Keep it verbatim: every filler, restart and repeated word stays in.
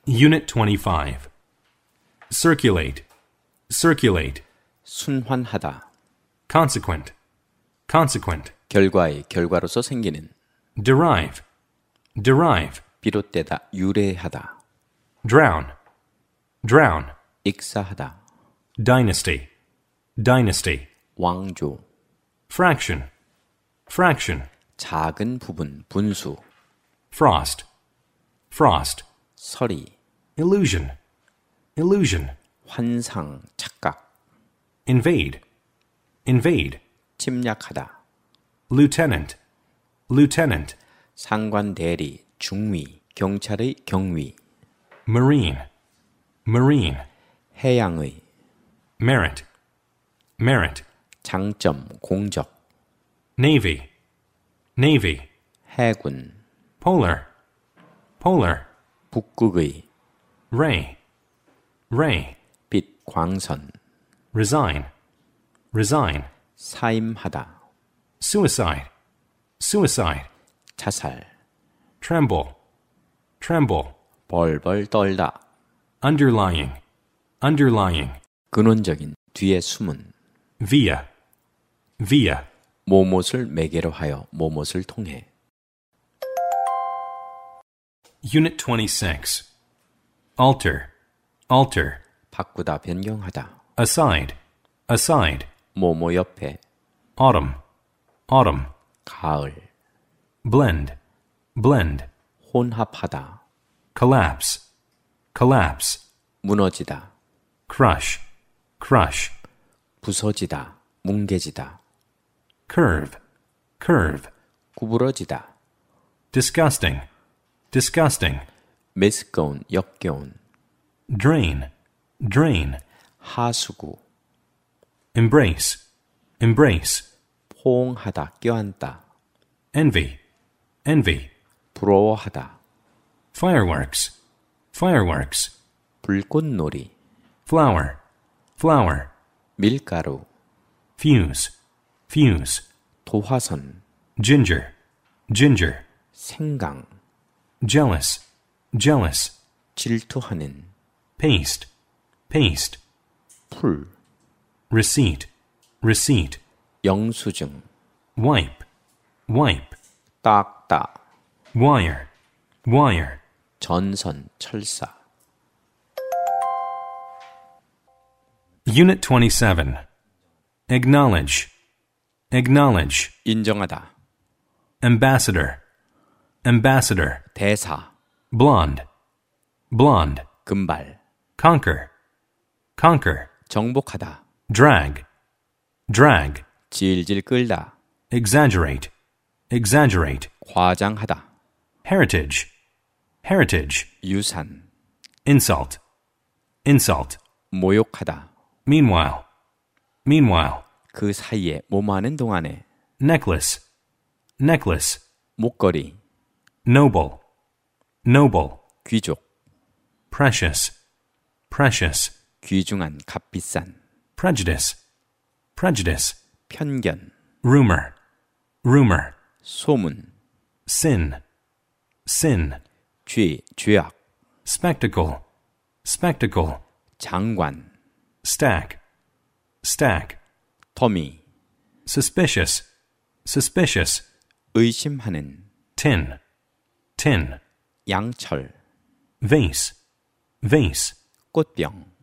Unit twenty-five. Circulate, circulate. 순환하다. Consequent, consequent. 결과의 결과로서 생기는. Derive, derive. 비롯되다. 유래하다. Drown, drown. 익사하다. Dynasty, dynasty. 왕조. Fraction, fraction. 작은 부분. 분수. Frost, frost. 서리. Illusion, illusion. 환상. 착각. Invade, invade. 침략하다. Lieutenant, lieutenant. 상관 대리. 중위. 경찰의 경위. Marine, marine. 해양의. Merit, merit. 장점. 공적. Navy, navy. 해군. Polar, polar. 북극의. Ray, ray. 빛. 광선. Resign, resign. 사임하다. Suicide, suicide. 자살. Tremble, tremble. 벌벌 떨다. Underlying, underlying. 근원적인. 뒤에 숨은. Via, via. 뭐뭇을 매개로 하여 뭐뭇을 통해. Unit twenty-six. Alter, alter. 바꾸다. 변경하다. Aside, aside. 뭐뭐 옆에. Autumn, autumn. 가을. Blend, blend. 혼합하다. Collapse, collapse. 무너지다. Crush, crush. 부서지다. 뭉개지다. Curve, curve. 구부러지다. Disgusting, disgusting. 매스꺼운. 역겨운. Drain, drain. 하수구. Embrace, embrace. 포옹하다. 껴안다. Envy, envy. 부러워하다. Fireworks, fireworks. 불꽃놀이. Flower, flower. 밀가루. Fuse, fuse. 도화선. Ginger, ginger. 생강. Jealous, jealous. 질투하는. Paste, paste. 풀. Receipt, receipt. 영수증. Wipe, wipe. 딱딱. Wire, wire. 전선. 철사. Unit twenty-seven. Acknowledge, acknowledge. 인정하다. Ambassador, ambassador. 대사. Blonde, blonde. 금발. Conquer, conquer. 정복하다. Drag, drag. 질질 끌다. Exaggerate, exaggerate. 과장하다. Heritage, heritage. 유산. Insult, insult. 모욕하다. Meanwhile, meanwhile. 그 사이에 뭐하는 동안에. Necklace, necklace. 목걸이. Noble, noble. 귀족. Precious, precious. 귀중한. 값비싼. Prejudice, prejudice. 편견. Rumor, rumor. 소문. Sin, sin. 죄. 죄악. Spectacle, spectacle. 장관. Stack, stack. 더미. Suspicious, suspicious. 의심하는. Tin, tin. 양철. Vase, vase. 꽃병.